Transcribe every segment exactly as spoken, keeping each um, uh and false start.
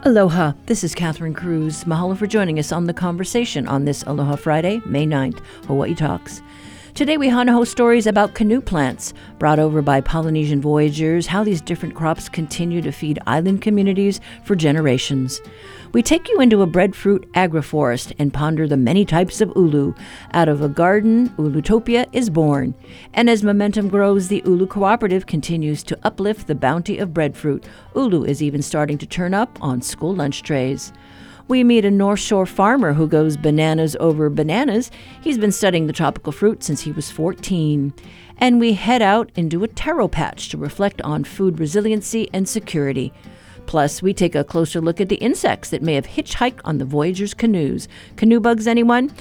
Aloha, this is Catherine Cruz. Mahalo for joining us on The Conversation on this Aloha Friday, May ninth, Hawaii Talks. Today we hana-ho stories about canoe plants, brought over by Polynesian voyagers, how these different crops continue to feed island communities for generations. We take you into a breadfruit agroforest and ponder the many types of ulu. Out of a garden, Ulutopia is born. And as momentum grows, the Ulu Cooperative continues to uplift the bounty of breadfruit. Ulu is even starting to turn up on school lunch trays. We meet a North Shore farmer who goes bananas over bananas. He's been studying the tropical fruit since he was fourteen. And we head out into a taro patch to reflect on food resiliency and security. Plus, we take a closer look at the insects that may have hitchhiked on the Voyagers' canoes. Canoe bugs, anyone?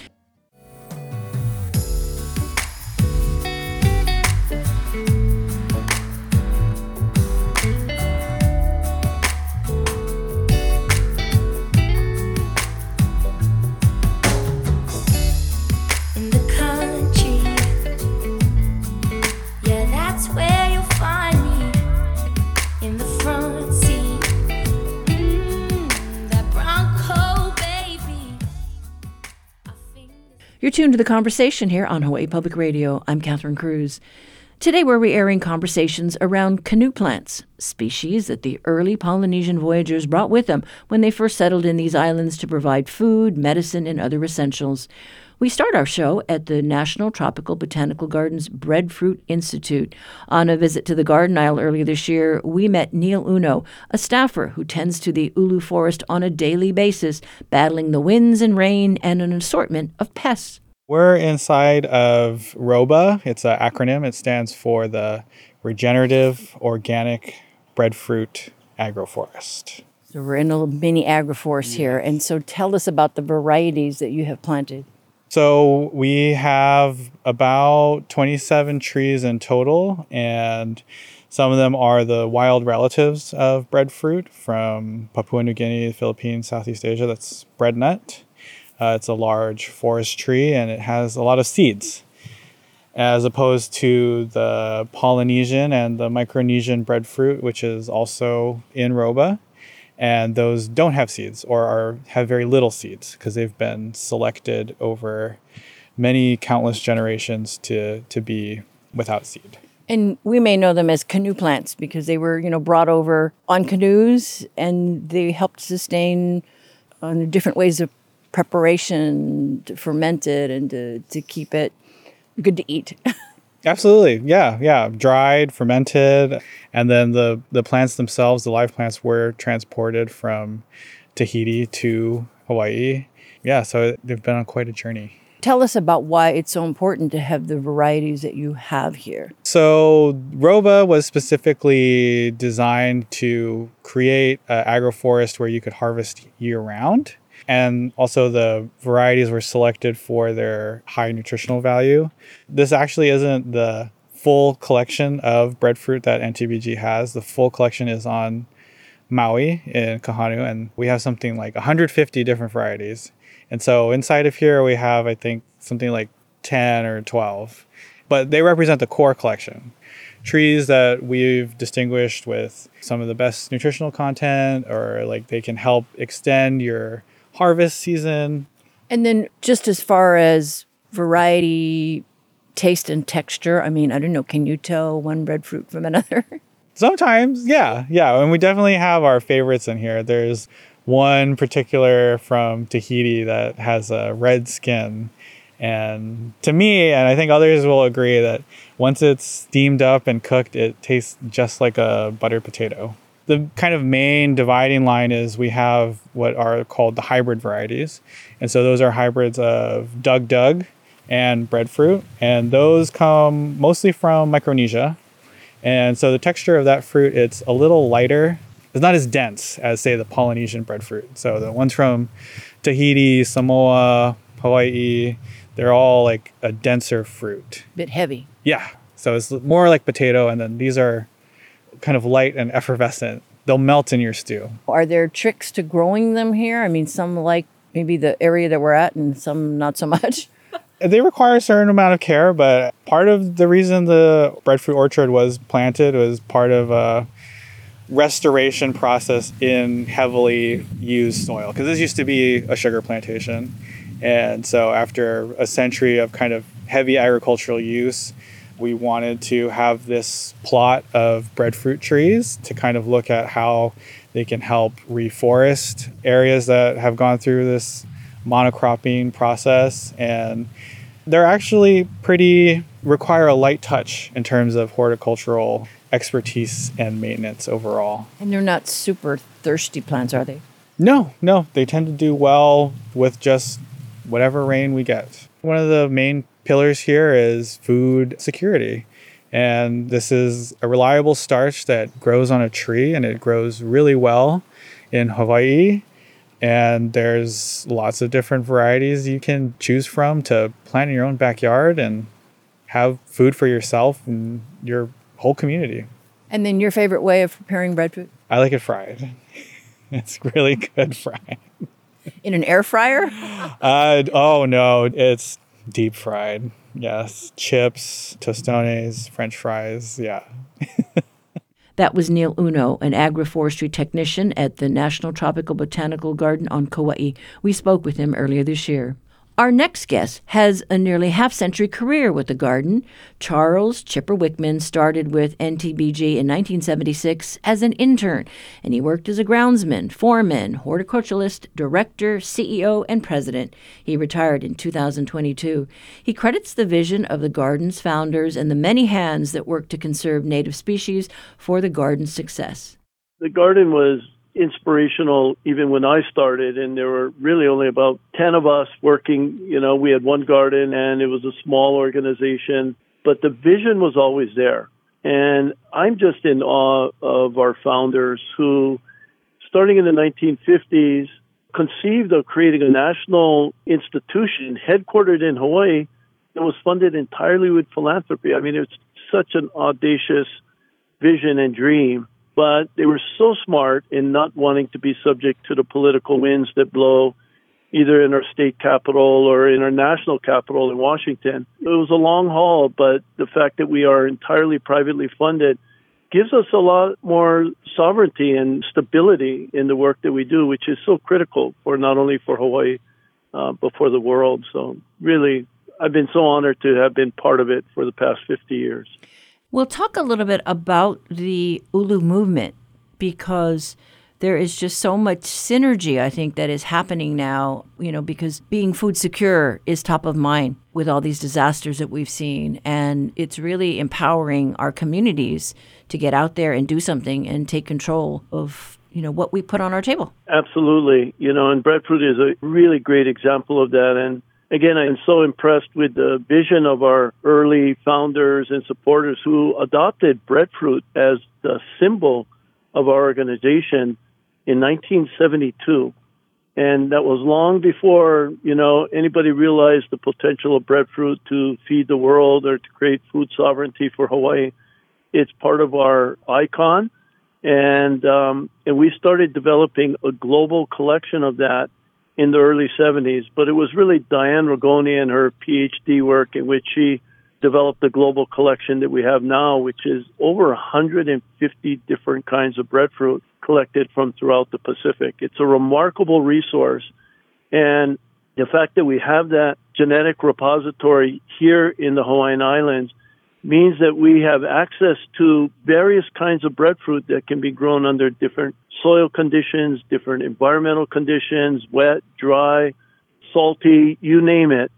You're tuned to The Conversation here on Hawaii Public Radio. I'm Catherine Cruz. Today we're re-airing conversations around canoe plants, species that the early Polynesian voyagers brought with them when they first settled in these islands to provide food, medicine, and other essentials. We start our show at the National Tropical Botanical Gardens Breadfruit Institute. On a visit to the Garden Isle earlier this year, we met Neil Uno, a staffer who tends to the ulu forest on a daily basis, battling the winds and rain and an assortment of pests. We're inside of ROBA. It's an acronym. It stands for the Regenerative Organic Breadfruit Agroforest. So we're in a little mini agroforest here. And so tell us about the varieties that you have planted. So we have about twenty-seven trees in total, and some of them are the wild relatives of breadfruit from Papua New Guinea, the Philippines, Southeast Asia. That's breadnut. Uh, it's a large forest tree, and it has a lot of seeds, as opposed to the Polynesian and the Micronesian breadfruit, which is also in ROBA. And those don't have seeds or are have very little seeds because they've been selected over many countless generations to, to be without seed. And we may know them as canoe plants because they were, you know, brought over on canoes and they helped sustain uh, different ways of preparation to ferment it and to, to keep it good to eat. Absolutely. Yeah. Yeah. Dried, fermented. And then the, the plants themselves, the live plants, were transported from Tahiti to Hawaii. Yeah. So they've been on quite a journey. Tell us about why it's so important to have the varieties that you have here. So ROBA was specifically designed to create an agroforest where you could harvest year round. And also the varieties were selected for their high nutritional value. This actually isn't the full collection of breadfruit that N T B G has. The full collection is on Maui in Kahanu, and we have something like one hundred fifty different varieties. And so inside of here we have, I think, something like ten or twelve. But they represent the core collection. Trees that we've distinguished with some of the best nutritional content, or like they can help extend your harvest season. And then just as far as variety, taste, and texture, I mean, I don't know, can you tell one breadfruit from another? Sometimes, yeah. Yeah, and we definitely have our favorites in here. There's one particular from Tahiti that has a red skin. And to me, and I think others will agree, that once it's steamed up and cooked, it tastes just like a buttered potato. The kind of main dividing line is we have what are called the hybrid varieties. And so those are hybrids of Dug Dug and breadfruit. And those come mostly from Micronesia. And so the texture of that fruit, it's a little lighter. It's not as dense as, say, the Polynesian breadfruit. So the ones from Tahiti, Samoa, Hawaii, they're all like a denser fruit. Bit heavy. Yeah. So it's more like potato. And then these are kind of light and effervescent. They'll melt in your stew. Are there tricks to growing them here? I mean, some like maybe the area that we're at and some not so much. They require a certain amount of care, but part of the reason the breadfruit orchard was planted was part of a restoration process in heavily used soil, because this used to be a sugar plantation. And so after a century of kind of heavy agricultural use, we wanted to have this plot of breadfruit trees to kind of look at how they can help reforest areas that have gone through this monocropping process. And they're actually pretty, require a light touch in terms of horticultural expertise and maintenance overall. And they're not super thirsty plants, are they? No, no. They tend to do well with just whatever rain we get. One of the main pillars here is food security. And this is a reliable starch that grows on a tree, and it grows really well in Hawaii. And there's lots of different varieties you can choose from to plant in your own backyard and have food for yourself and your whole community. And then your favorite way of preparing breadfruit? I like it fried. It's really good fried. In an air fryer? uh, oh, no, it's deep fried. Yes, chips, tostones, French fries, yeah. That was Neil Uno, an agroforestry technician at the National Tropical Botanical Garden on Kauai. We spoke with him earlier this year. Our next guest has a nearly half-century career with the garden. Charles Chipper Wickman started with N T B G in nineteen seventy-six as an intern, and he worked as a groundsman, foreman, horticulturalist, director, C E O, and president. He retired in two thousand twenty-two. He credits the vision of the garden's founders and the many hands that worked to conserve native species for the garden's success. The garden was inspirational even when I started, and there were really only about ten of us working. You know, we had one garden and it was a small organization, but the vision was always there. And I'm just in awe of our founders who, starting in the nineteen fifties, conceived of creating a national institution headquartered in Hawaii that was funded entirely with philanthropy. I mean, it's such an audacious vision and dream. But they were so smart in not wanting to be subject to the political winds that blow either in our state capital or in our national capital in Washington. It was a long haul, but the fact that we are entirely privately funded gives us a lot more sovereignty and stability in the work that we do, which is so critical for not only for Hawaii, uh, but for the world. So really, I've been so honored to have been part of it for the past fifty years. We'll talk a little bit about the Ulu movement, because there is just so much synergy, I think, that is happening now, you know, because being food secure is top of mind with all these disasters that we've seen. And it's really empowering our communities to get out there and do something and take control of, you know, what we put on our table. Absolutely. You know, and breadfruit is a really great example of that. And again, I'm so impressed with the vision of our early founders and supporters who adopted breadfruit as the symbol of our organization in nineteen seventy-two. And that was long before, you know, anybody realized the potential of breadfruit to feed the world or to create food sovereignty for Hawaii. It's part of our icon. And, um, and we started developing a global collection of that in the early seventies, but it was really Diane Ragoni and her PhD work in which she developed the global collection that we have now, which is over one hundred fifty different kinds of breadfruit collected from throughout the Pacific. It's a remarkable resource, and the fact that we have that genetic repository here in the Hawaiian Islands means that we have access to various kinds of breadfruit that can be grown under different soil conditions, different environmental conditions, wet, dry, salty, you name it.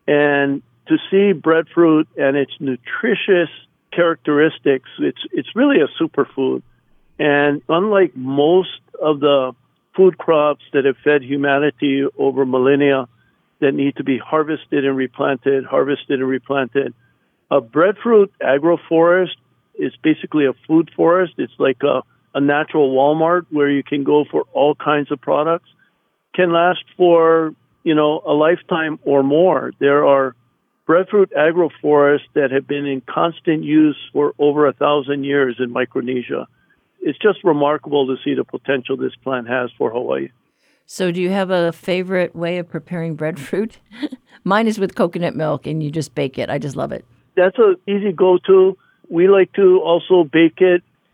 And to see breadfruit and its nutritious characteristics, it's it's really a superfood. And unlike most of the food crops that have fed humanity over millennia that need to be harvested and replanted, harvested and replanted, a breadfruit agroforest is basically a food forest. It's like a a natural Walmart where you can go for all kinds of products, can last for, you know, a lifetime or more. There are breadfruit agroforests that have been in constant use for over a thousand years in Micronesia. It's just remarkable to see the potential this plant has for Hawaii. So do you have a favorite way of preparing breadfruit? Mine is with coconut milk, and you just bake it. I just love it. That's an easy go-to. We like to also bake it.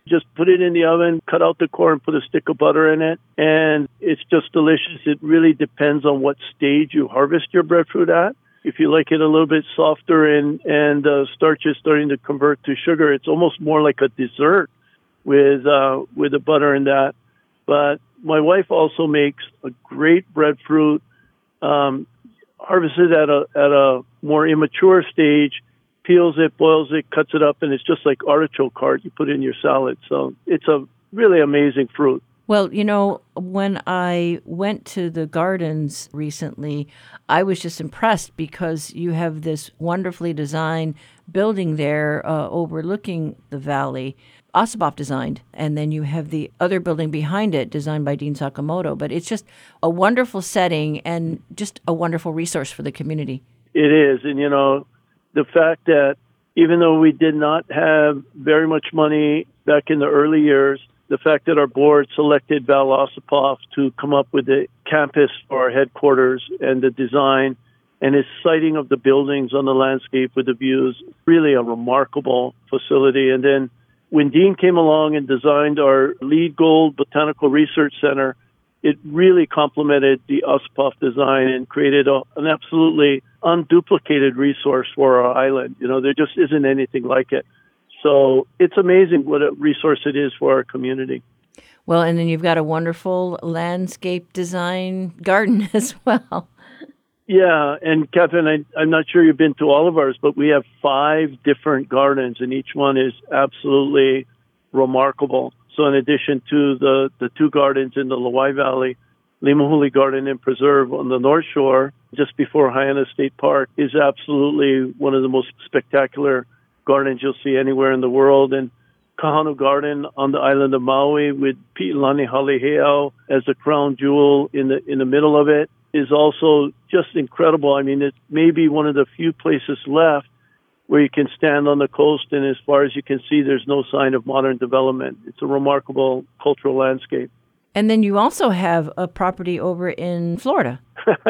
Just put it in the oven, cut out the core, and put a stick of butter in it. And it's just delicious. It really depends on what stage you harvest your breadfruit at. If you like it a little bit softer and, and uh, starch is starting to convert to sugar, it's almost more like a dessert with uh, with the butter in that. But my wife also makes a great breadfruit, um, harvested at a at a more immature stage, peels it, boils it, cuts it up, and it's just like artichoke heart you put in your salad. So it's a really amazing fruit. Well, you know, when I went to the gardens recently, I was just impressed because you have this wonderfully designed building there uh, overlooking the valley, Osipov designed, and then you have the other building behind it designed by Dean Sakamoto. But it's just a wonderful setting and just a wonderful resource for the community. It is. And, you know, the fact that even though we did not have very much money back in the early years, the fact that our board selected Val Osipov to come up with the campus for our headquarters and the design and his siting of the buildings on the landscape with the views, really a remarkable facility. And then when Dean came along and designed our LEED Gold Botanical Research Center, it really complemented the Osipov design and created a, an absolutely unduplicated resource for our island. You know, there just isn't anything like it. So it's amazing what a resource it is for our community. Well, and then you've got a wonderful landscape design garden as well. Yeah, and Catherine, I, I'm not sure you've been to all of ours, but we have five different gardens, and each one is absolutely remarkable. So in addition to the, the two gardens in the Lawai Valley, Limahuli Garden and Preserve on the North Shore, just before Hyannis State Park, is absolutely one of the most spectacular gardens you'll see anywhere in the world. And Kahanu Garden on the island of Maui with Pi'ilani Haleheao as the crown jewel in the in the middle of it is also just incredible. I mean, it may be one of the few places left where you can stand on the coast, and as far as you can see, there's no sign of modern development. It's a remarkable cultural landscape. And then you also have a property over in Florida.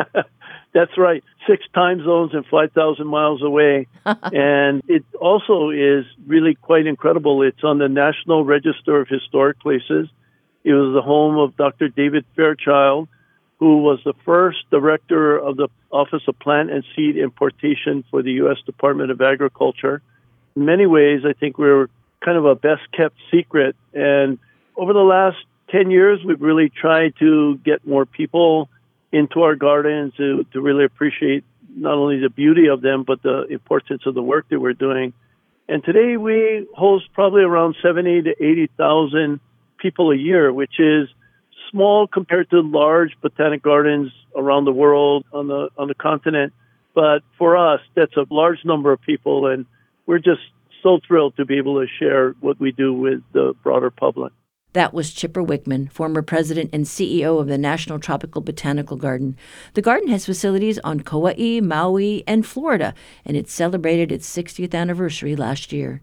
That's right. Six time zones and five thousand miles away. And it also is really quite incredible. It's on the National Register of Historic Places. It was the home of Doctor David Fairchild, who was the first director of the Office of Plant and Seed Importation for the U S Department of Agriculture. In many ways, I think we're kind of a best-kept secret. And over the last ten years, we've really tried to get more people into our gardens to, to really appreciate not only the beauty of them, but the importance of the work that we're doing. And today we host probably around seventy to eighty thousand people a year, which is small compared to large botanic gardens around the world on the on the continent. But for us, that's a large number of people, and we're just so thrilled to be able to share what we do with the broader public. That was Chipper Wickman, former president and C E O of the National Tropical Botanical Garden. The garden has facilities on Kauai, Maui, and Florida, and it celebrated its sixtieth anniversary last year.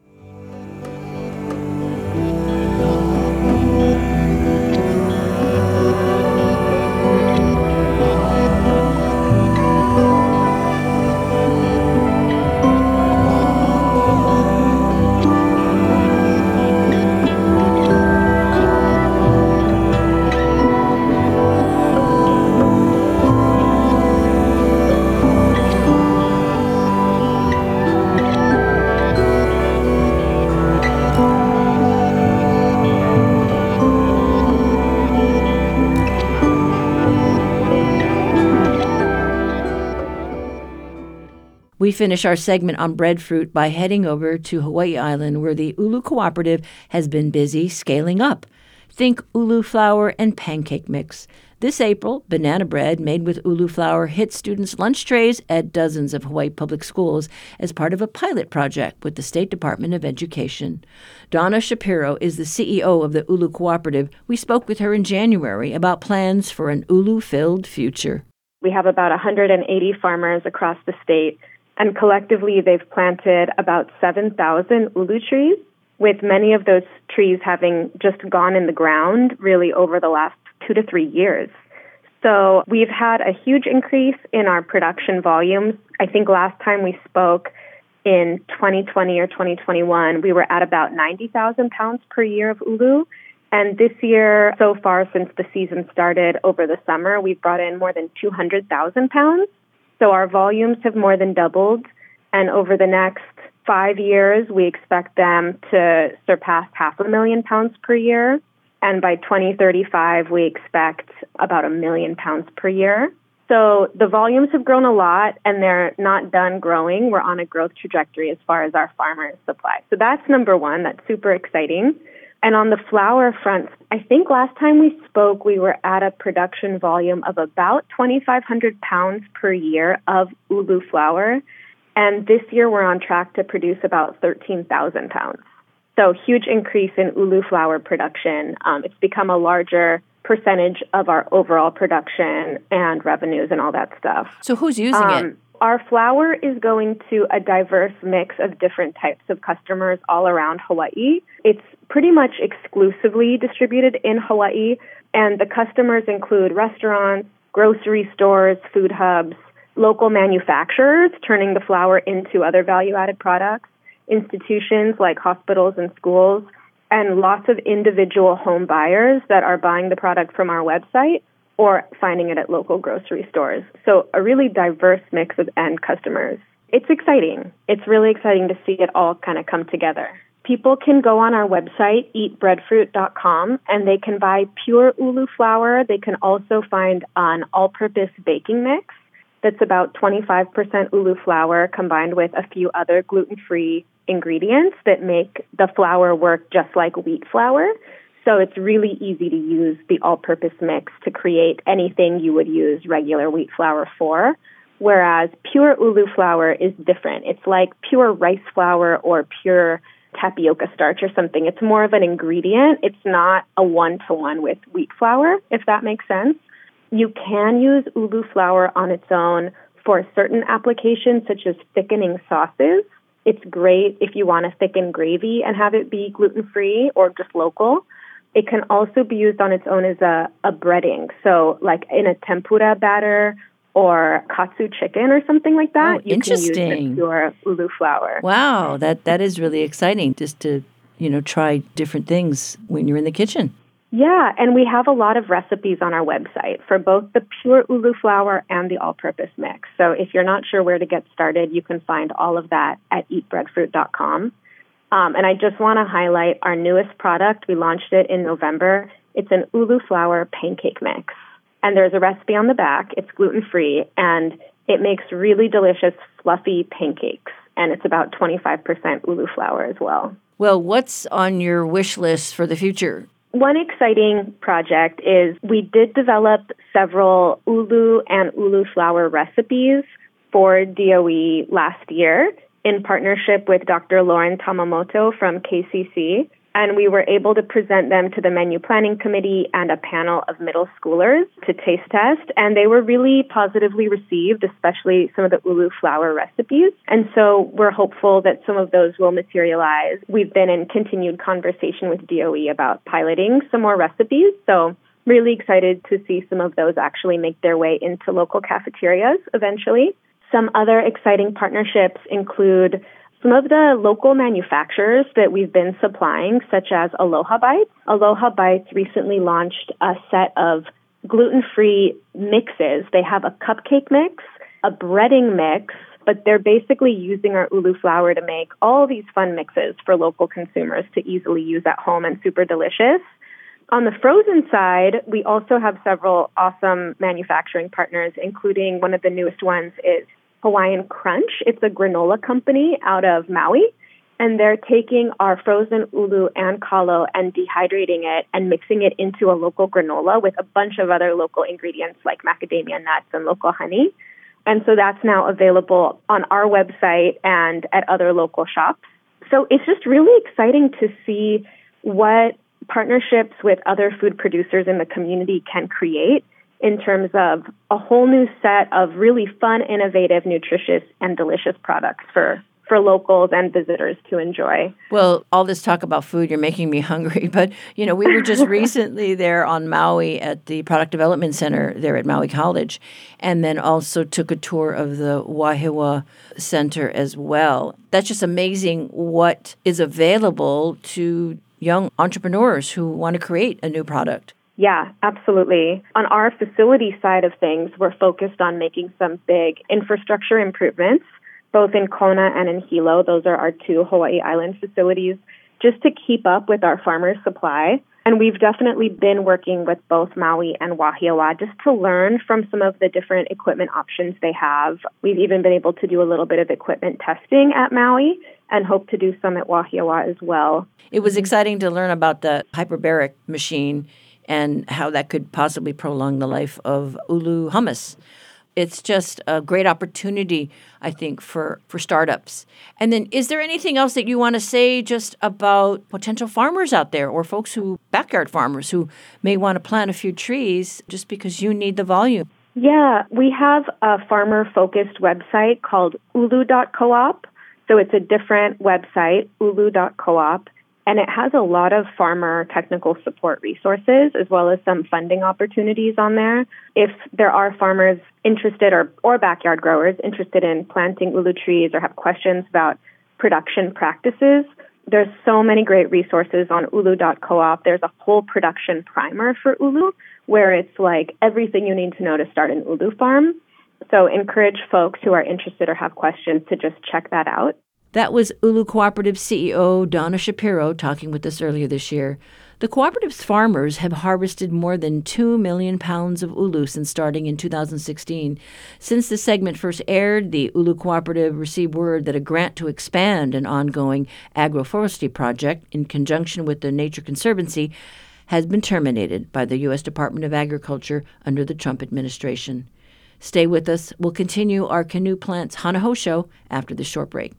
We finish our segment on breadfruit by heading over to Hawaii Island, where the Ulu Cooperative has been busy scaling up. Think ulu flour and pancake mix. This April, banana bread made with ulu flour hit students' lunch trays at dozens of Hawaii public schools as part of a pilot project with the State Department of Education. Donna Shapiro is the C E O of the Ulu Cooperative. We spoke with her in January about plans for an ulu-filled future. We have about one hundred eighty farmers across the state, and collectively they've planted about seven thousand ulu trees, with many of those trees having just gone in the ground really over the last two to three years. So we've had a huge increase in our production volumes. I think last time we spoke, in twenty twenty or twenty twenty-one, we were at about ninety thousand pounds per year of ulu. And this year, so far since the season started over the summer, we've brought in more than two hundred thousand pounds. So our volumes have more than doubled. And over the next five years, we expect them to surpass half a million pounds per year. And by twenty thirty-five, we expect about a million pounds per year. So the volumes have grown a lot, and they're not done growing. We're on a growth trajectory as far as our farmers' supply. So that's number one. That's super exciting. And on the flour front, I think last time we spoke, we were at a production volume of about twenty-five hundred pounds per year of ulu flour. And this year, we're on track to produce about thirteen thousand pounds. So huge increase in ulu flour production. Um, it's become a larger percentage of our overall production and revenues and all that stuff. So who's using um, it? Our flour is going to a diverse mix of different types of customers all around Hawaii. It's pretty much exclusively distributed in Hawaii, and the customers include restaurants, grocery stores, food hubs, local manufacturers turning the flour into other value-added products, institutions like hospitals and schools, and lots of individual home buyers that are buying the product from our website or finding it at local grocery stores. So a really diverse mix of end customers. It's exciting. It's really exciting to see it all kind of come together. People can go on our website, eat breadfruit dot com, and they can buy pure ulu flour. They can also find an all-purpose baking mix that's about twenty-five percent ulu flour combined with a few other gluten-free ingredients that make the flour work just like wheat flour. So it's really easy to use the all-purpose mix to create anything you would use regular wheat flour for, whereas pure ulu flour is different. It's like pure rice flour or pure tapioca starch or something. It's more of an ingredient. It's not a one-to-one with wheat flour, if that makes sense. You can use ulu flour on its own for certain applications, such as thickening sauces. It's great if you want to thicken gravy and have it be gluten-free or just local. It can also be used on its own as a, a breading. So like in a tempura batter or katsu chicken or something like that, Oh, you can use interesting. the pure ulu flour. Wow, that, that is really exciting just to, you know, try different things when you're in the kitchen. Yeah, and we have a lot of recipes on our website for both the pure ulu flour and the all-purpose mix. So if you're not sure where to get started, you can find all of that at eat breadfruit dot com. Um, and I just want to highlight our newest product. We launched it in November. It's an ulu flour pancake mix. And there's a recipe on the back. It's gluten-free, and it makes really delicious, fluffy pancakes. And it's about twenty-five percent ulu flour as well. Well, what's on your wish list for the future? One exciting project is we did develop several ulu and ulu flour recipes for D O E last year in partnership with Doctor Lauren Tamamoto from K C C. And we were able to present them to the menu planning committee and a panel of middle schoolers to taste test. And they were really positively received, especially some of the ulu flour recipes. And so we're hopeful that some of those will materialize. We've been in continued conversation with D O E about piloting some more recipes. So really excited to see some of those actually make their way into local cafeterias eventually. Some other exciting partnerships include some of the local manufacturers that we've been supplying, such as Aloha Bites. Aloha Bites recently launched a set of gluten-free mixes. They have a cupcake mix, a breading mix, but they're basically using our ulu flour to make all these fun mixes for local consumers to easily use at home and super delicious. On the frozen side, we also have several awesome manufacturing partners, including one of the newest ones is Hawaiian Crunch. It's a granola company out of Maui, and they're taking our frozen ulu and kalo and dehydrating it and mixing it into a local granola with a bunch of other local ingredients like macadamia nuts and local honey. And so that's now available on our website and at other local shops. So it's just really exciting to see what partnerships with other food producers in the community can create in terms of a whole new set of really fun, innovative, nutritious, and delicious products for, for locals and visitors to enjoy. Well, all this talk about food, you're making me hungry. But, you know, we were just recently there on Maui at the Product Development Center there at Maui College, and then also took a tour of the Wahiawa Center as well. That's just amazing what is available to young entrepreneurs who want to create a new product. Yeah, absolutely. On our facility side of things, we're focused on making some big infrastructure improvements, both in Kona and in Hilo. Those are our two Hawaii Island facilities, just to keep up with our farmers' supply. And we've definitely been working with both Maui and Wahiawa just to learn from some of the different equipment options they have. We've even been able to do a little bit of equipment testing at Maui and hope to do some at Wahiawa as well. It was exciting to learn about the hyperbaric machine and how that could possibly prolong the life of ulu hummus. It's just a great opportunity, I think, for, for startups. And then is there anything else that you want to say just about potential farmers out there or folks who, backyard farmers who may want to plant a few trees just because you need the volume? Yeah, we have a farmer-focused website called ulu dot coop. So it's a different website, ulu dot coop. And it has a lot of farmer technical support resources as well as some funding opportunities on there. If there are farmers interested or, or backyard growers interested in planting ulu trees or have questions about production practices, there's so many great resources on ulu dot coop. There's a whole production primer for ulu where it's like everything you need to know to start an ulu farm. So encourage folks who are interested or have questions to just check that out. That was Ulu Cooperative C E O Donna Shapiro talking with us earlier this year. The cooperative's farmers have harvested more than two million pounds of ulu since starting in two thousand sixteen. Since the segment first aired, the Ulu Cooperative received word that a grant to expand an ongoing agroforestry project in conjunction with the Nature Conservancy has been terminated by the U S Department of Agriculture under the Trump administration. Stay with us. We'll continue our Canoe Plants Hana Hou show after this short break.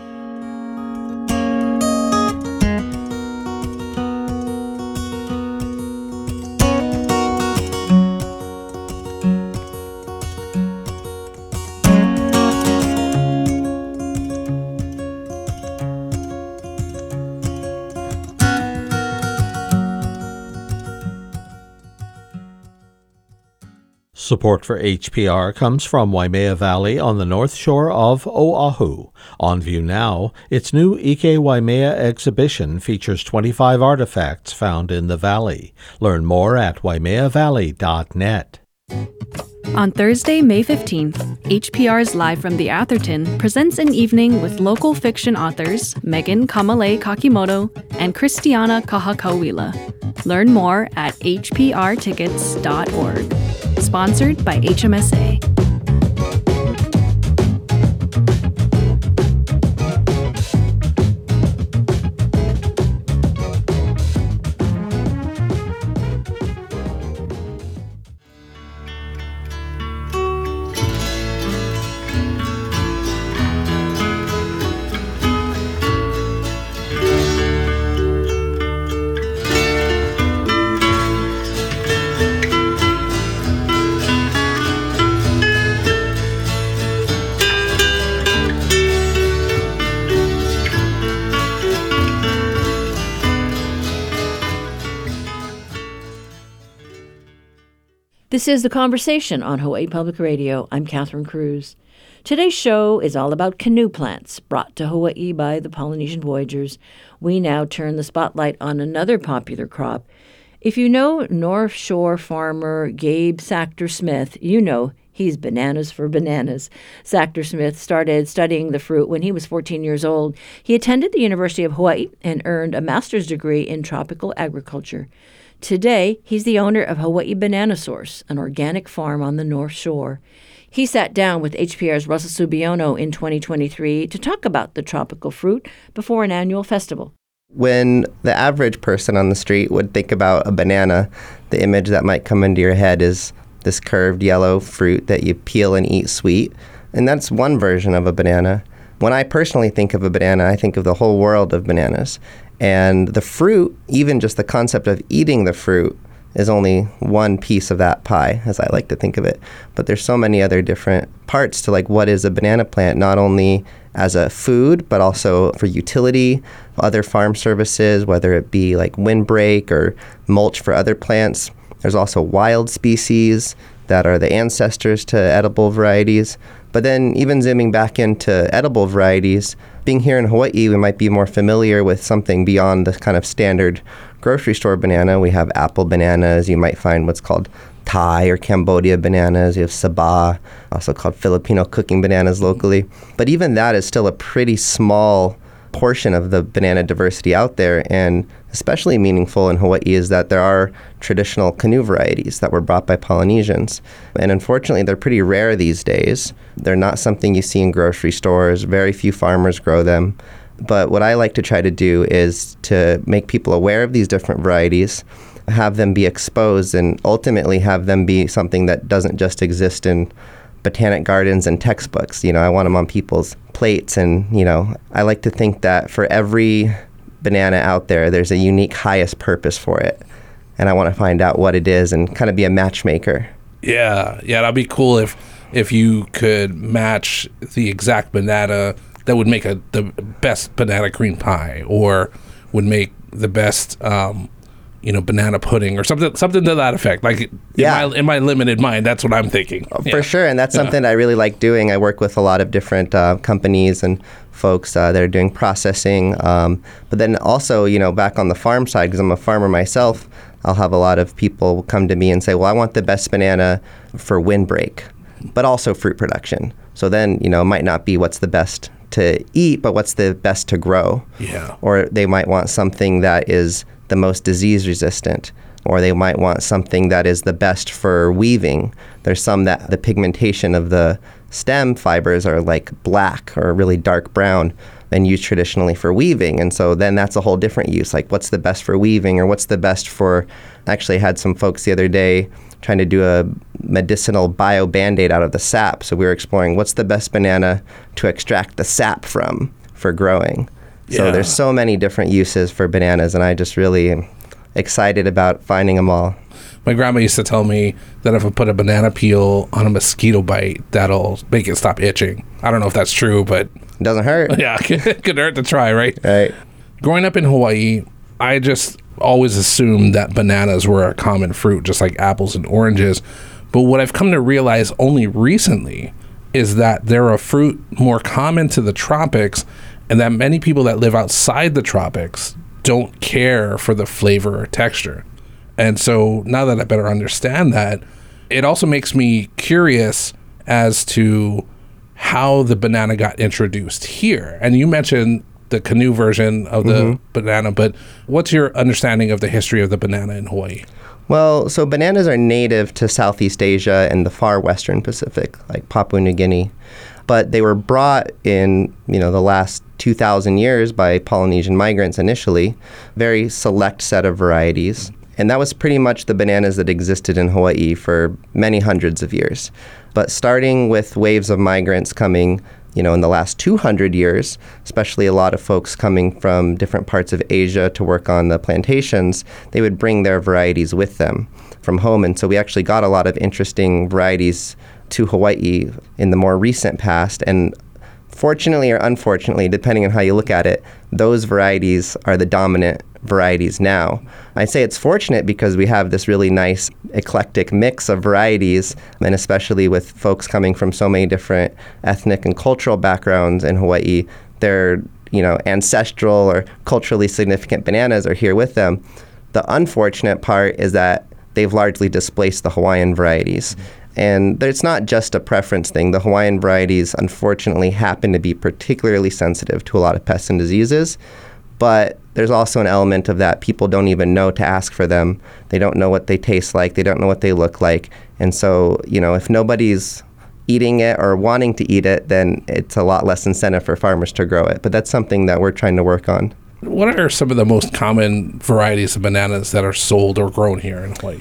Support for H P R comes from Waimea Valley on the north shore of Oahu. On view now, its new Ike Waimea exhibition features twenty-five artifacts found in the valley. Learn more at waimea valley dot net. On Thursday, May fifteenth, H P R's Live from the Atherton presents an evening with local fiction authors Megan Kamale Kakimoto and Christiana Kahakawila. Learn more at h p r tickets dot org. Sponsored by H M S A. This is The Conversation on Hawaii Public Radio. I'm Catherine Cruz. Today's show is all about canoe plants brought to Hawaii by the Polynesian Voyagers. We now turn the spotlight on another popular crop. If you know North Shore farmer Gabe Sachter Smith, you know he's bananas for bananas. Sachter Smith started studying the fruit when he was fourteen years old. He attended the University of Hawaii and earned a master's degree in tropical agriculture. Today, he's the owner of Hawaii Banana Source, an organic farm on the North Shore. He sat down with H P R's Russell Subiono in twenty twenty-three to talk about the tropical fruit before an annual festival. When the average person on the street would think about a banana, the image that might come into your head is this curved yellow fruit that you peel and eat sweet. And that's one version of a banana. When I personally think of a banana, I think of the whole world of bananas. And the fruit, even just the concept of eating the fruit, is only one piece of that pie, as I like to think of it. But there's so many other different parts to like what is a banana plant, not only as a food, but also for utility, other farm services, whether it be like windbreak or mulch for other plants. There's also wild species that are the ancestors to edible varieties. But then even zooming back into edible varieties, being here in Hawaii, we might be more familiar with something beyond the kind of standard grocery store banana. We have apple bananas. You might find what's called Thai or Cambodia bananas. You have Sabah, also called Filipino cooking bananas locally. But even that is still a pretty small portion of the banana diversity out there. And especially meaningful in Hawaii is that there are traditional canoe varieties that were brought by Polynesians. And unfortunately, they're pretty rare these days. They're not something you see in grocery stores. Very few farmers grow them. But what I like to try to do is to make people aware of these different varieties, have them be exposed, and ultimately have them be something that doesn't just exist in botanic gardens and textbooks. You know, I want them on people's plates. And, you know, I like to think that for every banana out there, there's a unique highest purpose for it. And I want to find out what it is and kind of be a matchmaker. Yeah, yeah, that'd be cool if if you could match the exact banana that would make a the best banana cream pie, or would make the best um, you know, banana pudding or something something to that effect. Like yeah. in, my, in my limited mind, that's what I'm thinking. For yeah. sure, and that's yeah. something I really like doing. I work with a lot of different uh, companies and folks uh, that are doing processing. Um, but then also, you know, back on the farm side, because I'm a farmer myself, I'll have a lot of people come to me and say, well, I want the best banana for windbreak, but also fruit production. So then, you know, it might not be what's the best to eat, but what's the best to grow. Yeah. Or they might want something that is the most disease resistant, or they might want something that is the best for weaving. There's some that the pigmentation of the stem fibers are like black or really dark brown and used traditionally for weaving. And so then that's a whole different use. Like what's the best for weaving, or what's the best for, actually had some folks the other day trying to do a medicinal bio Band-Aid out of the sap. So we were exploring what's the best banana to extract the sap from for growing. Yeah. So there's so many different uses for bananas, and I just really am excited about finding them all. My grandma used to tell me that if I put a banana peel on a mosquito bite, that'll make it stop itching. I don't know if that's true, but it doesn't hurt. Yeah, it could hurt to try, right? Right. Growing up in Hawaii, I just always assumed that bananas were a common fruit, just like apples and oranges. But what I've come to realize only recently is that they're a fruit more common to the tropics, and that many people that live outside the tropics don't care for the flavor or texture. And so now that I better understand that, it also makes me curious as to how the banana got introduced here. And you mentioned the canoe version of the mm-hmm. banana, but what's your understanding of the history of the banana in Hawaii? Well, so bananas are native to Southeast Asia and the far western Pacific, like Papua New Guinea. But they were brought in, you know, the last two thousand years by Polynesian migrants initially, very select set of varieties. And that was pretty much the bananas that existed in Hawaii for many hundreds of years. But starting with waves of migrants coming, you know, in the last two hundred years, especially a lot of folks coming from different parts of Asia to work on the plantations, they would bring their varieties with them from home. And so we actually got a lot of interesting varieties to Hawaii in the more recent past. And fortunately or unfortunately, depending on how you look at it, those varieties are the dominant varieties now. I say it's fortunate because we have this really nice eclectic mix of varieties, and especially with folks coming from so many different ethnic and cultural backgrounds in Hawaii, their, you know, ancestral or culturally significant bananas are here with them. The unfortunate part is that they've largely displaced the Hawaiian varieties. Mm-hmm. And it's not just a preference thing. The Hawaiian varieties, unfortunately, happen to be particularly sensitive to a lot of pests and diseases. But there's also an element of that people don't even know to ask for them. They don't know what they taste like. They don't know what they look like. And so, you know, if nobody's eating it or wanting to eat it, then it's a lot less incentive for farmers to grow it. But that's something that we're trying to work on. What are some of the most common varieties of bananas that are sold or grown here in Hawaii?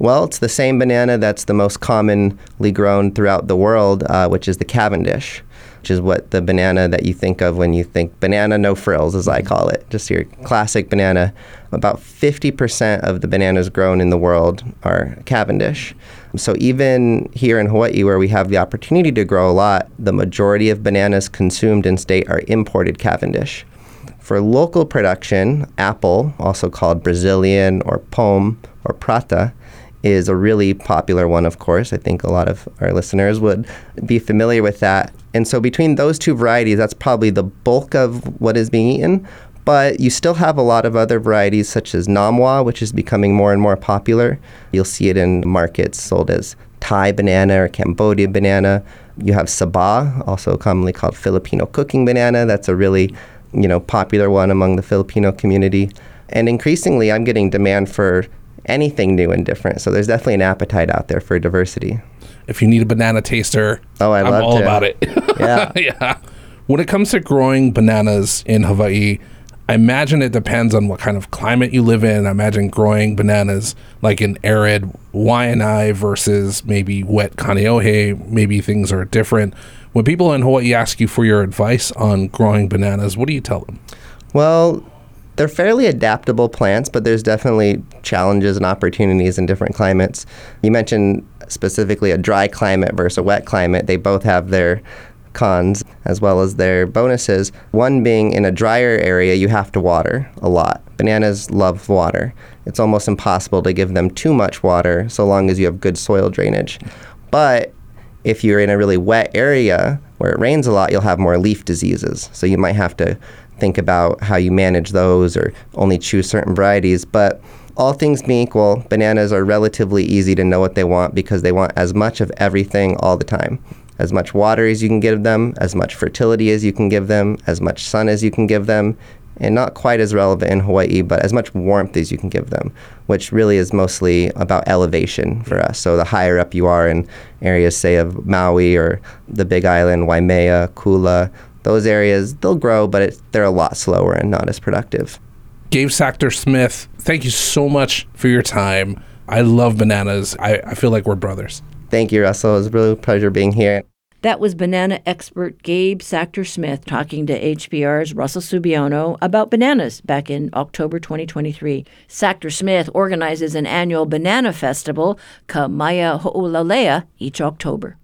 Well, it's the same banana that's the most commonly grown throughout the world, uh, which is the Cavendish, which is what the banana that you think of when you think banana no frills, as I call it, just your classic banana. About fifty percent of the bananas grown in the world are Cavendish. So even here in Hawaii, where we have the opportunity to grow a lot, the majority of bananas consumed in state are imported Cavendish. For local production, apple, also called Brazilian or Pome or Prata, is a really popular one, of course. I think a lot of our listeners would be familiar with that. And so between those two varieties, that's probably the bulk of what is being eaten. But you still have a lot of other varieties such as Namwa, which is becoming more and more popular. You'll see it in markets sold as Thai banana or Cambodia banana. You have Sabah, also commonly called Filipino cooking banana. That's a really, you know, popular one among the Filipino community. And increasingly, I'm getting demand for anything new and different. So there's definitely an appetite out there for diversity. If you need a banana taster, oh, I I'm love all to. about it. Yeah. Yeah. When it comes to growing bananas in Hawaii, I imagine it depends on what kind of climate you live in. I imagine growing bananas like in arid Waianae versus maybe wet Kaneohe, maybe things are different. When people in Hawaii ask you for your advice on growing bananas, what do you tell them? Well, they're fairly adaptable plants, but there's definitely challenges and opportunities in different climates. You mentioned specifically a dry climate versus a wet climate. They both have their cons as well as their bonuses. One being in a drier area, you have to water a lot. Bananas love water. It's almost impossible to give them too much water so long as you have good soil drainage. But if you're in a really wet area where it rains a lot, you'll have more leaf diseases. So you might have to think about how you manage those or only choose certain varieties. But all things being equal, bananas are relatively easy to know what they want because they want as much of everything all the time. As much water as you can give them, as much fertility as you can give them, as much sun as you can give them, and not quite as relevant in Hawaii, but as much warmth as you can give them, which really is mostly about elevation for us. So the higher up you are in areas, say, of Maui or the Big Island, Waimea, Kula, those areas, they'll grow, but it, they're a lot slower and not as productive. Gabe Sachter-Smith, thank you so much for your time. I love bananas. I, I feel like we're brothers. Thank you, Russell. It was a real pleasure being here. That was banana expert Gabe Sachter-Smith talking to H P R's Russell Subiono about bananas back in October twenty twenty-three. Sachter-Smith organizes an annual banana festival, Ka Maya Ho'olalea, each October.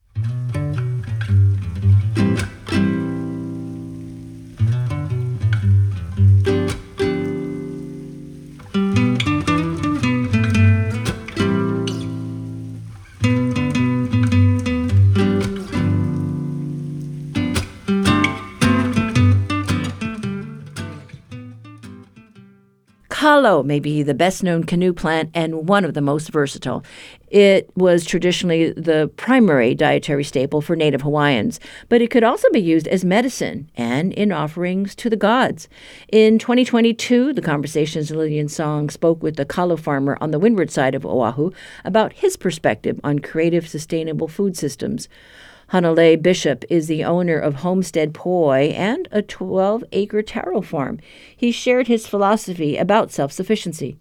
Kalo may be the best-known canoe plant and one of the most versatile. It was traditionally the primary dietary staple for Native Hawaiians, but it could also be used as medicine and in offerings to the gods. In twenty twenty-two, the Conversations Lillian Song spoke with the kalo farmer on the windward side of Oahu about his perspective on creative, sustainable food systems. Hanalei Bishop is the owner of Homestead Poi and a twelve-acre taro farm. He shared his philosophy about self-sufficiency.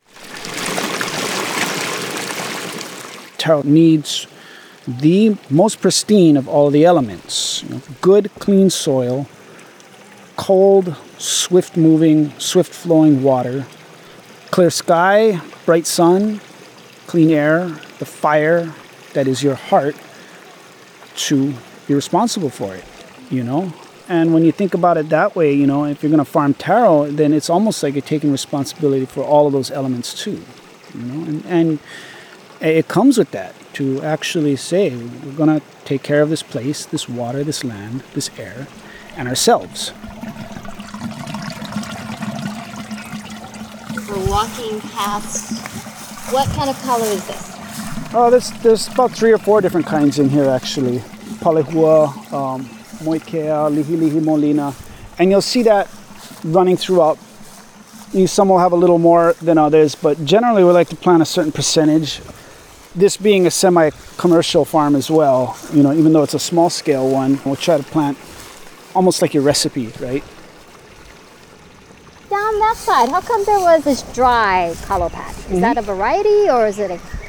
Taro needs the most pristine of all the elements. You know, good, clean soil, cold, swift-moving, swift-flowing water, clear sky, bright sun, clean air, the fire that is your heart, to be responsible for it, you know? And when you think about it that way, you know, if you're going to farm taro, then it's almost like you're taking responsibility for all of those elements too, you know? And, and it comes with that, to actually say, we're going to take care of this place, this water, this land, this air, and ourselves. We're walking past, what kind of color is this? Oh, there's, there's about three or four different kinds in here, actually. Palehua, um, Moikea, Lihilihi Molina. And you'll see that running throughout. You, some will have a little more than others, but generally we like to plant a certain percentage. This being a semi-commercial farm as well, you know, even though it's a small-scale one, we'll try to plant almost like your recipe, right? Down that side, how come there was this dry kalo patch? Is mm-hmm. that a variety or is it a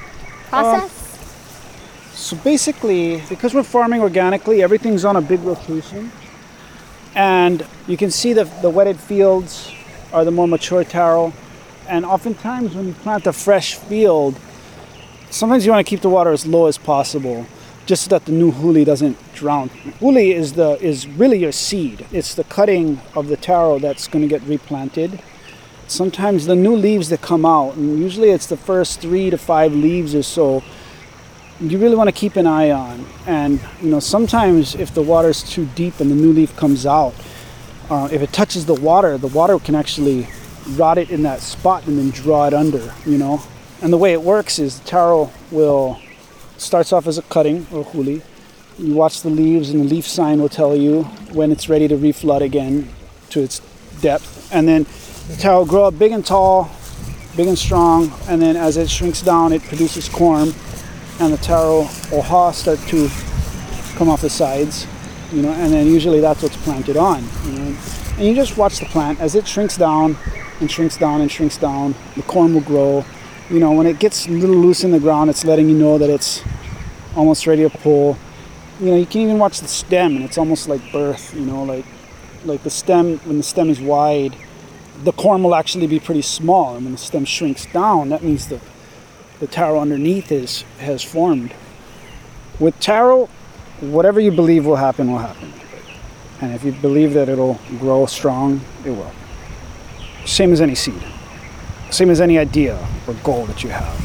process? Um, so basically, because we're farming organically, everything's on a big rotation. And you can see the, the wetted fields are the more mature taro. And oftentimes when you plant a fresh field, sometimes you want to keep the water as low as possible, just so that the new huli doesn't drown. Huli is the is really your seed. It's the cutting of the taro that's going to get replanted. Sometimes the new leaves that come out, and usually it's the first three to five leaves or so, you really want to keep an eye on. And you know, sometimes if the water's too deep and the new leaf comes out, uh, if it touches the water, the water can actually rot it in that spot and then draw it under, you know. And the way it works is the taro will starts off as a cutting or huli. You watch the leaves and the leaf sign will tell you when it's ready to reflood again to its depth. And then the taro will grow up big and tall, big and strong, and then as it shrinks down it produces corm, and the taro or haw start to come off the sides, you know, and then usually that's what's planted on, you know. And you just watch the plant as it shrinks down and shrinks down and shrinks down. The corm will grow. You know, when it gets a little loose in the ground, it's letting you know that it's almost ready to pull. You know, you can even watch the stem, and it's almost like birth, you know, like like the stem, when the stem is wide, the corm will actually be pretty small. And when the stem shrinks down, that means the, the taro underneath is has formed. With taro, whatever you believe will happen, will happen. And if you believe that it'll grow strong, it will. Same as any seed. Same as any idea or goal that you have.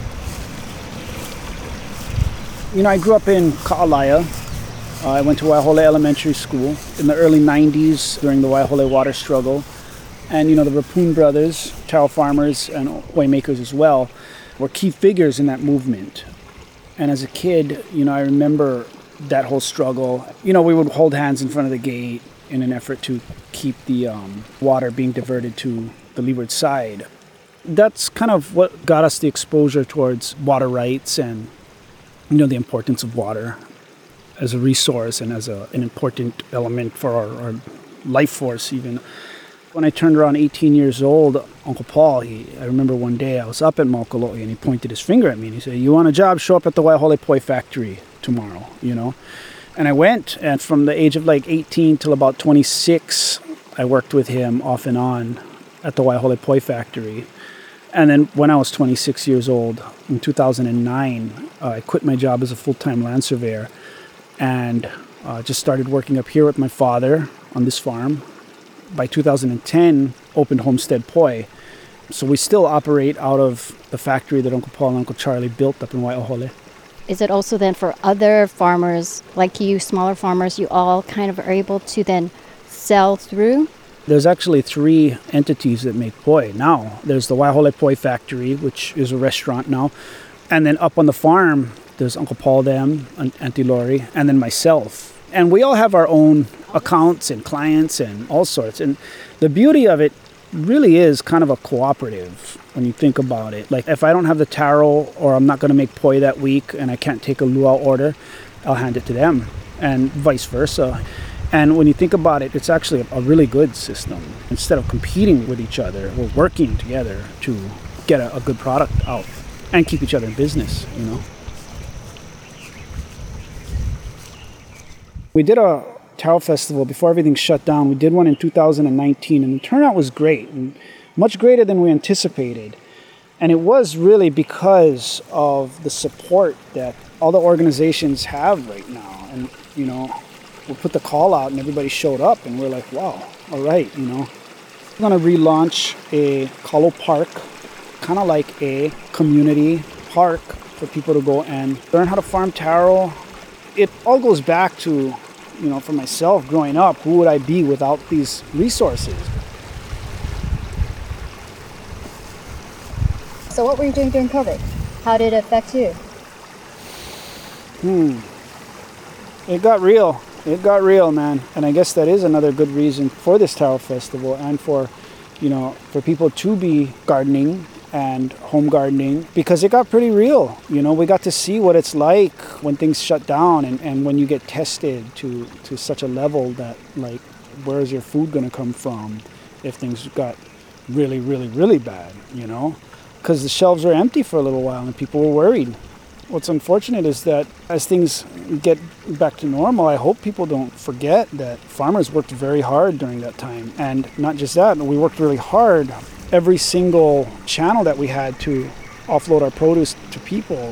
You know, I grew up in Ka'alaya. Uh, I went to Waihole Elementary School in the early nineties during the Waihole water struggle. And, you know, the Rapun brothers, taro farmers and waymakers as well, were key figures in that movement. And as a kid, you know, I remember that whole struggle. You know, we would hold hands in front of the gate in an effort to keep the um, water being diverted to the leeward side. That's kind of what got us the exposure towards water rights and, you know, the importance of water as a resource and as a, an important element for our, our life force even. When I turned around eighteen years old, Uncle Paul, he, I remember one day I was up at Maukalo'i and he pointed his finger at me and he said, "You want a job? Show up at the Waihole Poi factory tomorrow," you know. And I went, and from the age of like eighteen till about twenty-six, I worked with him off and on at the Waihole Poi factory. And then when I was twenty-six years old, in two thousand nine, uh, I quit my job as a full-time land surveyor and uh, just started working up here with my father on this farm. By two thousand ten, opened Homestead Poi. So we still operate out of the factory that Uncle Paul and Uncle Charlie built up in Waihole. Is it also then for other farmers like you, smaller farmers, you all kind of are able to then sell through? There's actually three entities that make poi now. There's the Waihole Poi factory, which is a restaurant now. And then up on the farm, there's Uncle Paul them, Auntie Lori, and then myself. And we all have our own accounts and clients and all sorts. And the beauty of it really is kind of a cooperative when you think about it. Like if I don't have the taro or I'm not going to make poi that week and I can't take a luau order, I'll hand it to them and vice versa. And when you think about it, it's actually a really good system. Instead of competing with each other, we're working together to get a, a good product out and keep each other in business, you know. We did a taro festival before everything shut down. We did one in two thousand nineteen, and the turnout was great, and much greater than we anticipated. And it was really because of the support that all the organizations have right now. And, you know, we put the call out and everybody showed up and we're like, wow, all right, you know. We're going to relaunch a Kalo Park, kind of like a community park for people to go and learn how to farm taro. It all goes back to, you know, for myself growing up, who would I be without these resources? So what were you doing during COVID? How did it affect you? Hmm. It got real. It got real, man. And I guess that is another good reason for this taro festival and for, you know, for people to be gardening and home gardening, because it got pretty real. You know, we got to see what it's like when things shut down and, and when you get tested to, to such a level that, like, where is your food going to come from if things got really, really, really bad, you know? Because the shelves were empty for a little while and people were worried. What's unfortunate is that as things get back to normal, I hope people don't forget that farmers worked very hard during that time. And not just that, we worked really hard. Every single channel that we had to offload our produce to people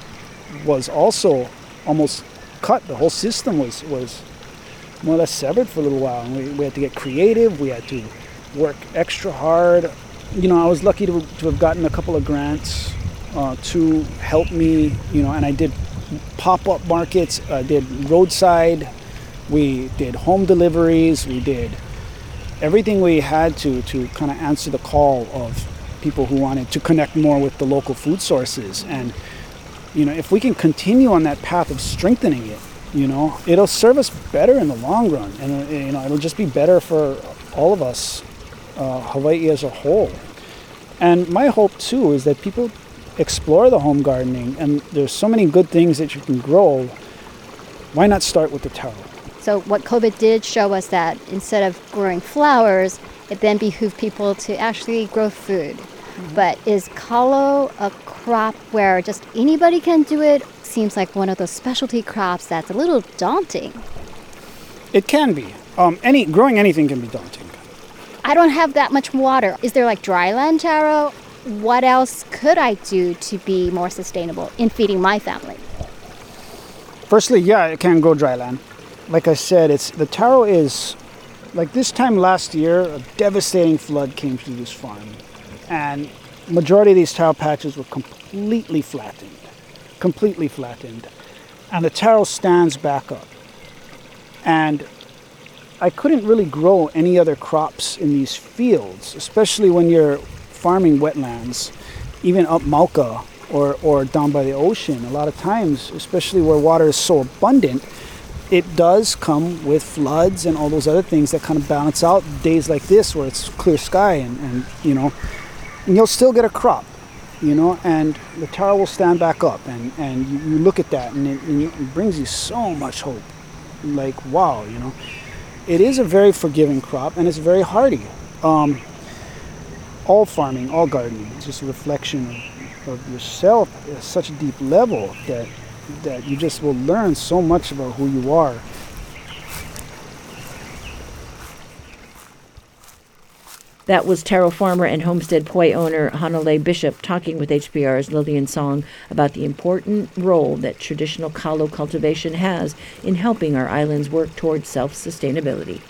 was also almost cut. The whole system was, was more or less severed for a little while. And we, we had to get creative. We had to work extra hard. You know, I was lucky to, to have gotten a couple of grants Uh, to help me, you know, and I did pop-up markets, I did roadside, we did home deliveries, we did everything we had to to kind of answer the call of people who wanted to connect more with the local food sources. And, you know, if we can continue on that path of strengthening it, you know, it'll serve us better in the long run. And, uh, you know, it'll just be better for all of us, uh, Hawaii as a whole. And my hope, too, is that people explore the home gardening, and there's so many good things that you can grow. Why not start with the taro? So what COVID did show us that instead of growing flowers, it then behooved people to actually grow food. Mm-hmm. But is kalo a crop where just anybody can do it? Seems like one of those specialty crops that's a little daunting. It can be. Um, any growing anything can be daunting. I don't have that much water. Is there like dryland taro? What else could I do to be more sustainable in feeding my family? Firstly, yeah, it can grow dryland. Like I said, it's the taro is, like this time last year, a devastating flood came through this farm. And majority of these taro patches were completely flattened, completely flattened. And the taro stands back up. And I couldn't really grow any other crops in these fields, especially when you're farming wetlands, even up Mauka or, or down by the ocean. A lot of times, especially where water is so abundant, it does come with floods and all those other things that kind of balance out days like this where it's clear sky and, and you know, and you'll still get a crop, you know, and the taro will stand back up, and, and you, you look at that and it, and it brings you so much hope. Like, wow, you know. It is a very forgiving crop, and it's very hardy. Um, all farming, all gardening, it's just a reflection of, of yourself at such a deep level that that you just will learn so much about who you are. That was taro farmer and homestead poi owner Hanalei Bishop talking with H P R's Lillian Song about the important role that traditional kalo cultivation has in helping our islands work towards self-sustainability.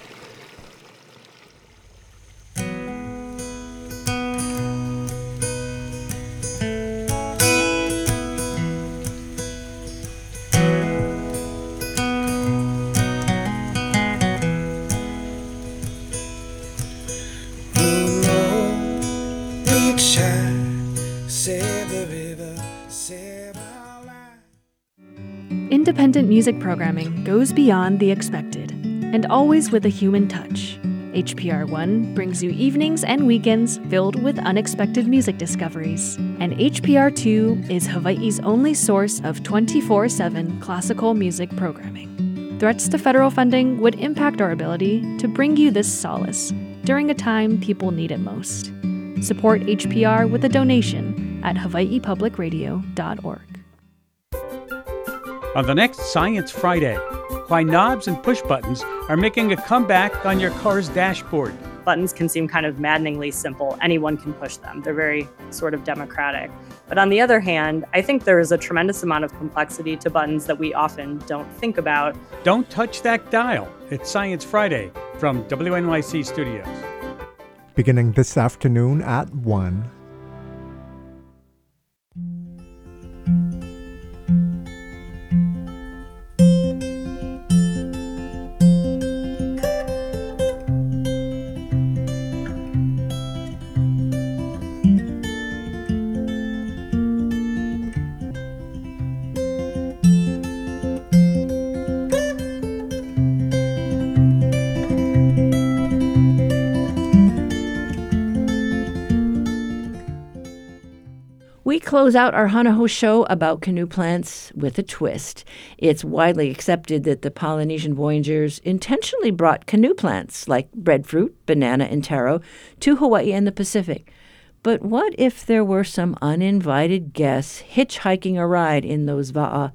Independent music programming goes beyond the expected, and always with a human touch. H P R one brings you evenings and weekends filled with unexpected music discoveries. And H P R two is Hawaii's only source of twenty-four seven classical music programming. Threats to federal funding would impact our ability to bring you this solace during a time people need it most. Support H P R with a donation at hawaii public radio dot org. On the next Science Friday, why knobs and push buttons are making a comeback on your car's dashboard. Buttons can seem kind of maddeningly simple. Anyone can push them. They're very sort of democratic. But on the other hand, I think there is a tremendous amount of complexity to buttons that we often don't think about. Don't touch that dial. It's Science Friday from W N Y C Studios. Beginning this afternoon at one. We close out our Hanaho show about canoe plants with a twist. It's widely accepted that the Polynesian voyagers intentionally brought canoe plants like breadfruit, banana, and taro to Hawaii and the Pacific. But what if there were some uninvited guests hitchhiking a ride in those va'a?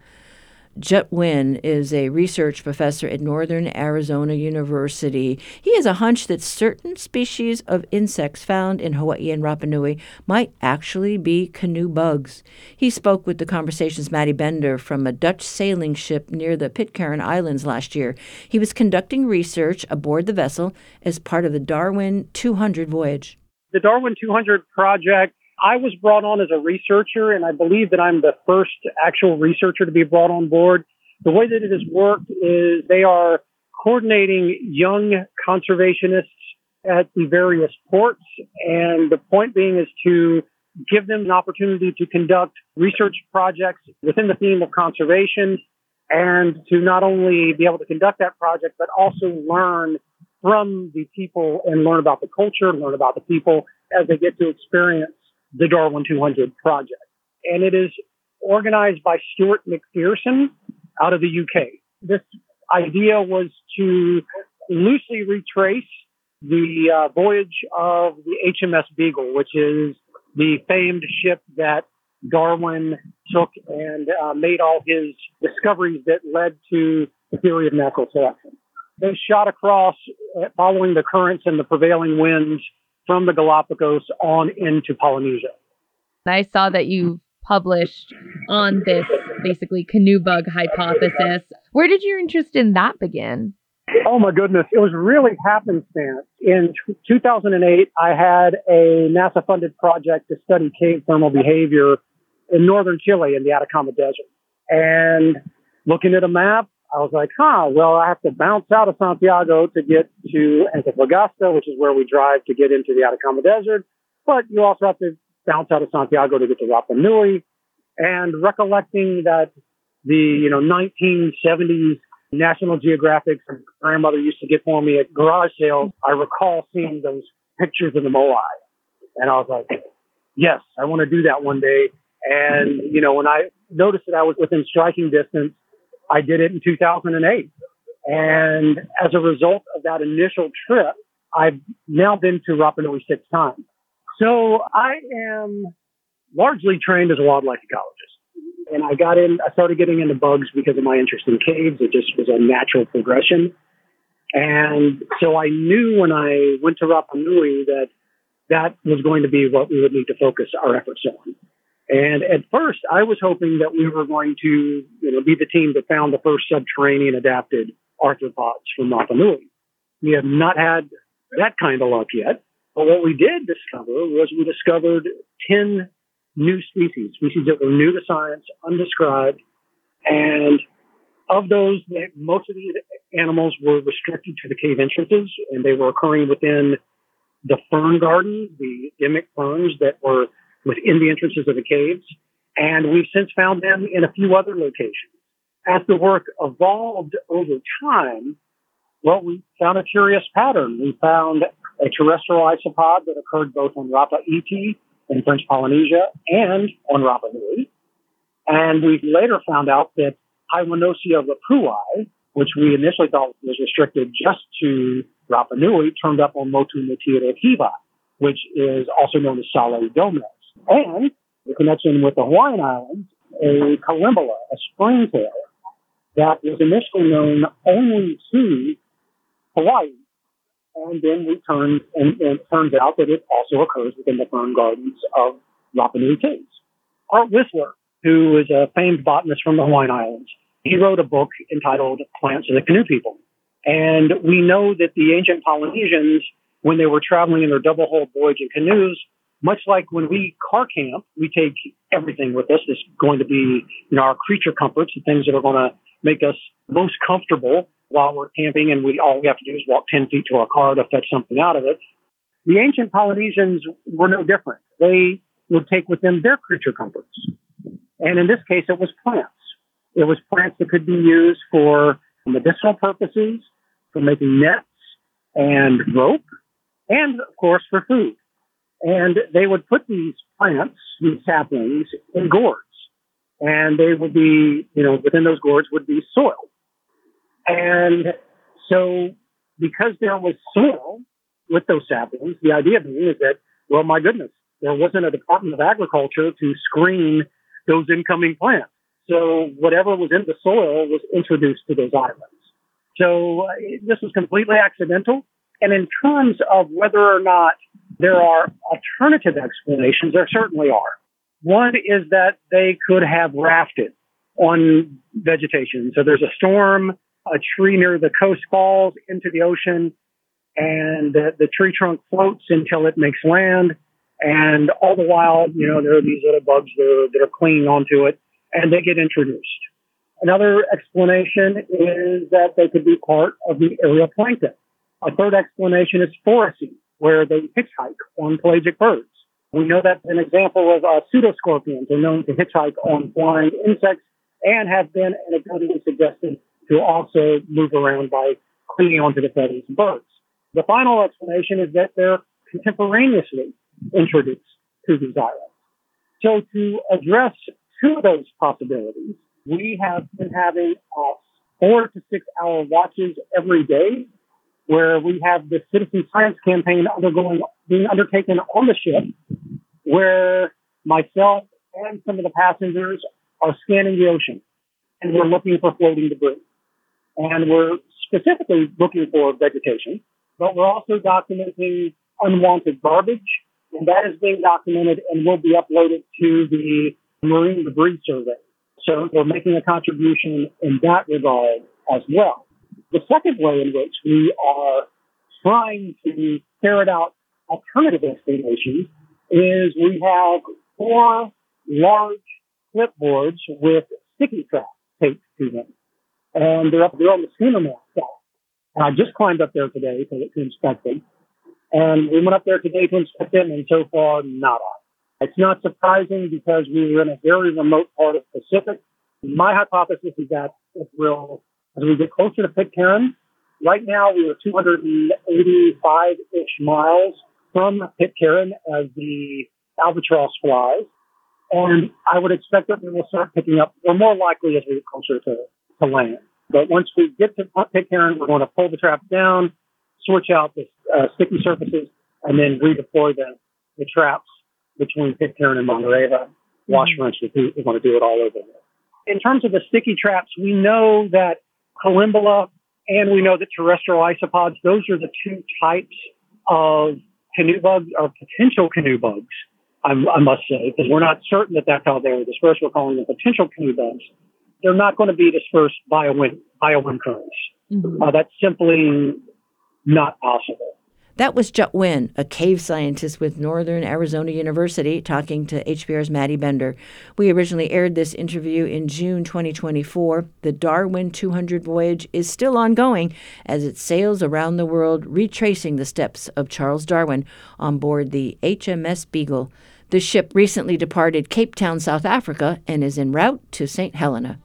Jet Wynn is a research professor at Northern Arizona University. He has a hunch that certain species of insects found in Hawaii and Rapa Nui might actually be canoe bugs. He spoke with The Conversation's Maddie Bender from a Dutch sailing ship near the Pitcairn Islands last year. He was conducting research aboard the vessel as part of the Darwin two hundred voyage. The Darwin two hundred project, I was brought on as a researcher, and I believe that I'm the first actual researcher to be brought on board. The way that it has worked is they are coordinating young conservationists at the various ports, and the point being is to give them an opportunity to conduct research projects within the theme of conservation, and to not only be able to conduct that project, but also learn from the people and learn about the culture, learn about the people as they get to experience the Darwin two hundred project. And it is organized by Stuart McPherson out of the U K. This idea was to loosely retrace the uh, voyage of the H M S Beagle, which is the famed ship that Darwin took and uh, made all his discoveries that led to the theory of natural selection. They shot across, uh, following the currents and the prevailing winds from the Galapagos on into Polynesia. I saw that you published on this basically canoe bug hypothesis. Where did your interest in that begin? Oh my goodness, it was really happenstance. In t- two thousand eight, I had a NASA-funded project to study cave thermal behavior in northern Chile in the Atacama Desert. And looking at a map, I was like, huh, well, I have to bounce out of Santiago to get to Antofagasta, which is where we drive to get into the Atacama Desert. But you also have to bounce out of Santiago to get to Rapa Nui. And recollecting that the, you know, nineteen seventies National Geographic grandmother used to get for me at garage sales, I recall seeing those pictures of the moai. And I was like, yes, I want to do that one day. And, you know, when I noticed that I was within striking distance, I did it in two thousand eight. And as a result of that initial trip, I've now been to Rapa Nui six times. So I am largely trained as a wildlife ecologist. And I got in, I started getting into bugs because of my interest in caves. It just was a natural progression. And so I knew when I went to Rapa Nui that that was going to be what we would need to focus our efforts on. And at first, I was hoping that we were going to, you know, be the team that found the first subterranean adapted arthropods from Rapa Nui. We have not had that kind of luck yet. But what we did discover was we discovered ten new species, species that were new to science, undescribed. And of those, most of these animals were restricted to the cave entrances, and they were occurring within the fern garden, the endemic ferns that were within the entrances of the caves. And we've since found them in a few other locations. As the work evolved over time, well, we found a curious pattern. We found a terrestrial isopod that occurred both on Rapa Iti in French Polynesia and on Rapa Nui. And we later found out that Hywanosia rapui, which we initially thought was restricted just to Rapa Nui, turned up on Motu Natira Hiva, which is also known as Sale Gomez. And the connection with the Hawaiian Islands, a Kalimba, a springtail, that was initially known only to Hawaii. And then we turned, and, and it turns out that it also occurs within the fern gardens of Rapa Nui caves. Art Whistler, who is a famed botanist from the Hawaiian Islands, he wrote a book entitled Plants of the Canoe People. And we know that the ancient Polynesians, when they were traveling in their double-hulled voyage in canoes, much like when we car camp, we take everything with us. It's going to be, you know, our creature comforts, the things that are going to make us most comfortable while we're camping, and we all we have to do is walk ten feet to our car to fetch something out of it. The ancient Polynesians were no different. They would take with them their creature comforts. And in this case, it was plants. It was plants that could be used for medicinal purposes, for making nets and rope, and, of course, for food. And they would put these plants, these saplings, in gourds. And they would be, you know, within those gourds would be soil. And so because there was soil with those saplings, the idea being is that, well, my goodness, There wasn't a Department of Agriculture to screen those incoming plants. So whatever was in the soil was introduced to those islands. So uh, this was completely accidental. And in terms of whether or not there are alternative explanations, there certainly are. One is that they could have rafted on vegetation. So there's a storm, a tree near the coast falls into the ocean, and the, the tree trunk floats until it makes land. And all the while, you know, there are these little bugs that are, that are clinging onto it, and they get introduced. Another explanation is that they could be part of the aerial plankton. A third explanation is foracy, where they hitchhike on pelagic birds. We know that's an example of uh, pseudoscorpions are known to hitchhike on flying insects and have been anecdotally suggested to also move around by clinging onto the feathers of birds. The final explanation is that they're contemporaneously introduced to these islands. So to address two of those possibilities, we have been having uh, four to six hour watches every day where we have the citizen science campaign undergoing, being undertaken on the ship, where myself and some of the passengers are scanning the ocean, and we're looking for floating debris. And we're specifically looking for vegetation, but we're also documenting unwanted garbage, and that is being documented and will be uploaded to the Marine Debris Survey. So we're making a contribution in that regard as well. The second way in which we are trying to ferret out alternative explanations is we have four large clipboards with sticky traps taped to them. And they're up there on the schooner mast side. And I just climbed up there today to, to inspect them. And we went up there today to inspect them, and so far, not on. It's not surprising because we were in a very remote part of the Pacific. My hypothesis is that it will, as we get closer to Pitcairn, right now we are two hundred eighty-five-ish miles from Pitcairn as the albatross flies. And I would expect that we will start picking up, or more likely as we get closer to, to land. But once we get to Pitcairn, we're going to pull the traps down, switch out the uh, sticky surfaces, and then redeploy the, the traps between Pitcairn and Monterey. Wash, rinse, repeat. We're going to do it all over again. In terms of the sticky traps, we know that Collembola and we know that terrestrial isopods, those are the two types of canoe bugs, or potential canoe bugs, I, I must say, because we're not certain that that's how they were dispersed. We're calling them potential canoe bugs. They're not going to be dispersed by a wind, by a wind currents. Mm-hmm. Uh, that's simply not possible. That was Jut Wynn, a cave scientist with Northern Arizona University, talking to H P R's Maddie Bender. We originally aired this interview in June twenty twenty-four. The Darwin two hundred voyage is still ongoing as it sails around the world, retracing the steps of Charles Darwin on board the H M S Beagle. The ship recently departed Cape Town, South Africa, and is en route to Saint Helena.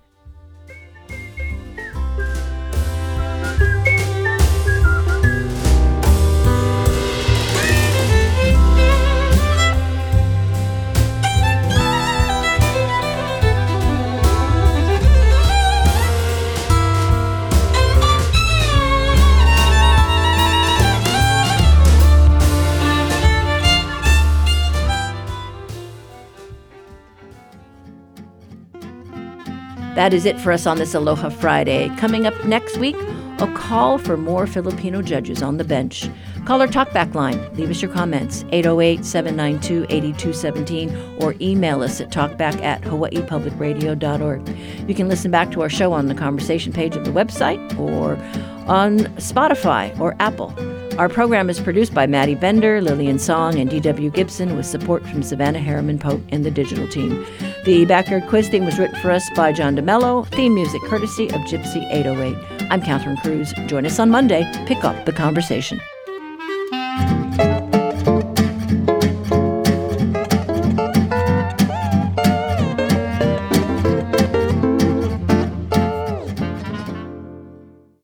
That is it for us on this Aloha Friday. Coming up next week, a call for more Filipino judges on the bench. Call our talkback line. Leave us your comments, eight oh eight, seven nine two, eight two one seven, or email us at talkback at hawaii public radio dot org. You can listen back to our show on the conversation page of the website or on Spotify or Apple. Our program is produced by Maddie Bender, Lillian Song, and D W Gibson with support from Savannah Harriman-Pote and the digital team. The Backyard Quiz theme was written for us by John DeMello. Theme music courtesy of Gypsy eight oh eight. I'm Catherine Cruz. Join us on Monday. Pick up the conversation.